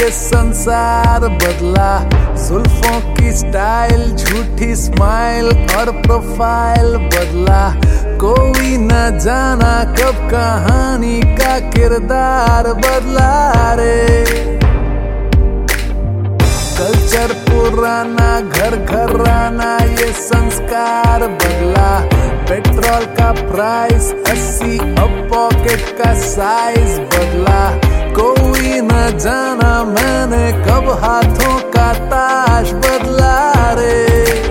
संसार बदला। जुल्फों की स्टाइल, झूठी स्माइल और प्रोफाइल बदला। कोई न जाना कब कहानी का किरदार बदला रे। कल्चर पुराना, घर घराना, ये संस्कार बदला। पेट्रोल का प्राइस 80, अब पॉकेट का साइज बदला। कोई न जाना मैंने कब हाथों का ताश बदला रे।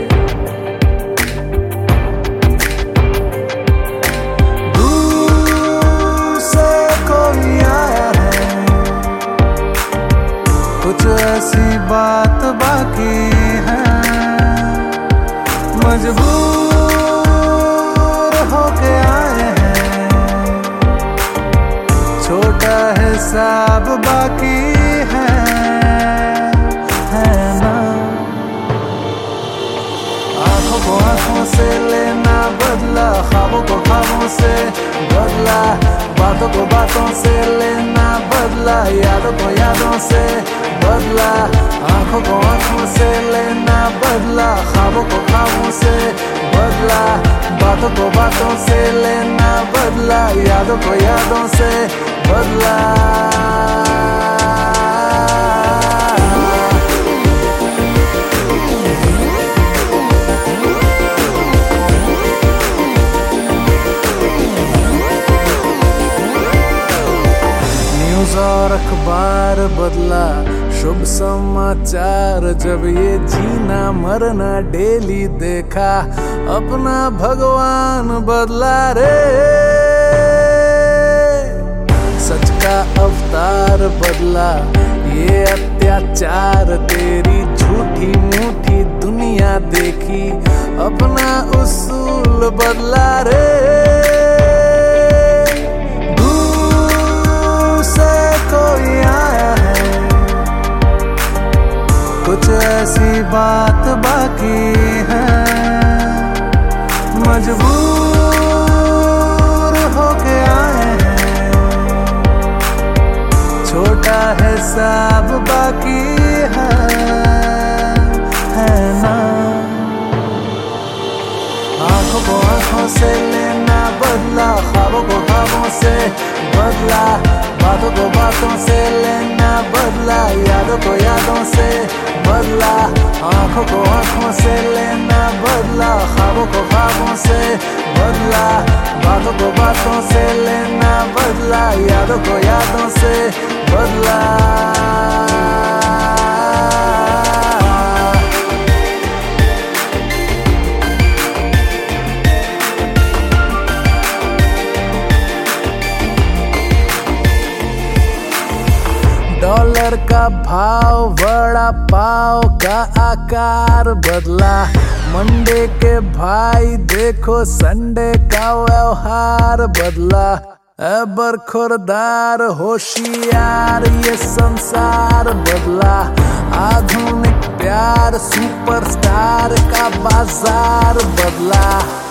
दूर से कोई आया है, कुछ ऐसी बात बाकी है। मजबूर होके आए हैं, छोटा हिसाब बाकी है ना। आंखों को आंखों से लेना बदला, ख्वाबों को ख्वाबों से बदला। बातों को बातों से लेना बदला, यादों को यादों से बदला। आंखों को आंखों से लेना बदला, ख्वाबों को ख्वाबों से बदला। बातों को बातों से लेना बदला, यादों को यादों से बदला। न्यूज़ और अखबार बदला, शुभ समाचार जब ये जीना मरना डेली देखा। अपना भगवान बदला रे। सच का अवतार बदला, ये अत्याचार तेरी झूठी मूठी दुनिया देखी। अपना उसूल बदला रे। दूर से कोई आया है, कुछ ऐसी बात बाकी है। मजबूर होके आए हैं, छोटा हिसाब बाकी है ना। आंखों को आंखों से लेना बदला, ख्वाबों को ख्वाबों से बदला। बातों को बातों से लेना बदला, यादों को यादों से बदला। आंखों को आंखों से लेना बदला, ख्वाबों को ख्वाबों से बदला। बातों को बातों से लेना बदला, यादों को यादों से बदला। डॉलर का भाव, वड़ा पाव का आकार बदला। मंडे के भाई देखो संडे का व्यवहार बदला। बरखुरदार होशियार ये संसार बदला। आधुनिक प्यार सुपरस्टार का बाजार बदला।